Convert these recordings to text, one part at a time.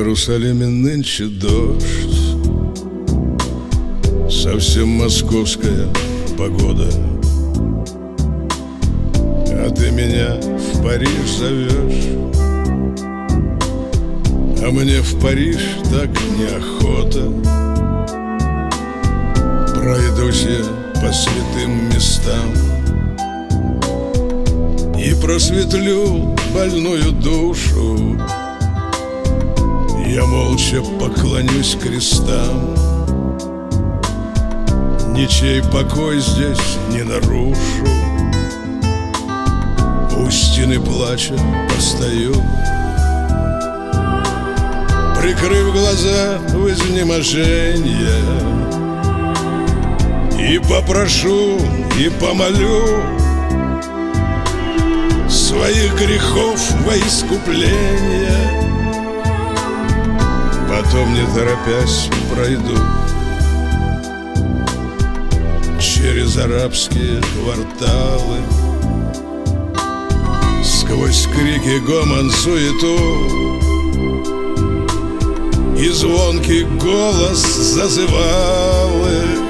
Иерусалиме нынче дождь, совсем московская погода. А ты меня в Париж зовешь, а мне в Париж так неохота. Пройдусь я по святым местам и просветлю больную душу. Я молча поклонюсь крестам, ничей покой здесь не нарушу. У стены плача постою, прикрыв глаза в изнеможенье, и попрошу, и помолю своих грехов во искупление. Потом, не торопясь, пройду через арабские кварталы, сквозь крики, гомон, суету и звонкий голос зазывалы.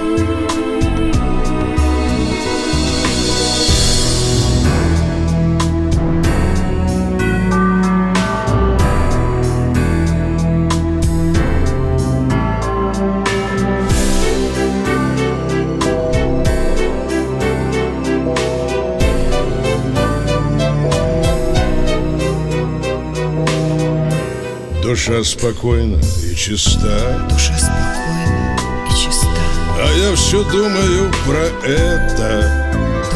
Душа спокойна и чиста, душа спокойна и чиста. А я все думаю про это,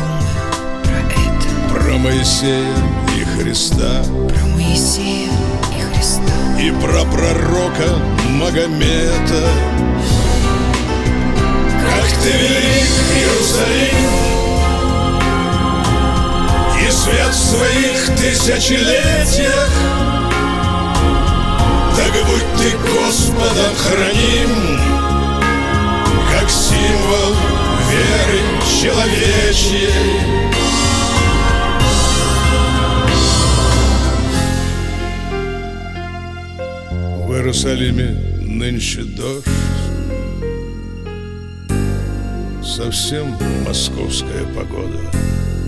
про Моисея и Христа, про Моисея и Христа, и про пророка Магомета. Как ты велик, Иерусалим, и свет в своих тысячелетиях. Так будь ты Господом храним, как символ веры человечьей. В Иерусалиме нынче дождь, совсем московская погода.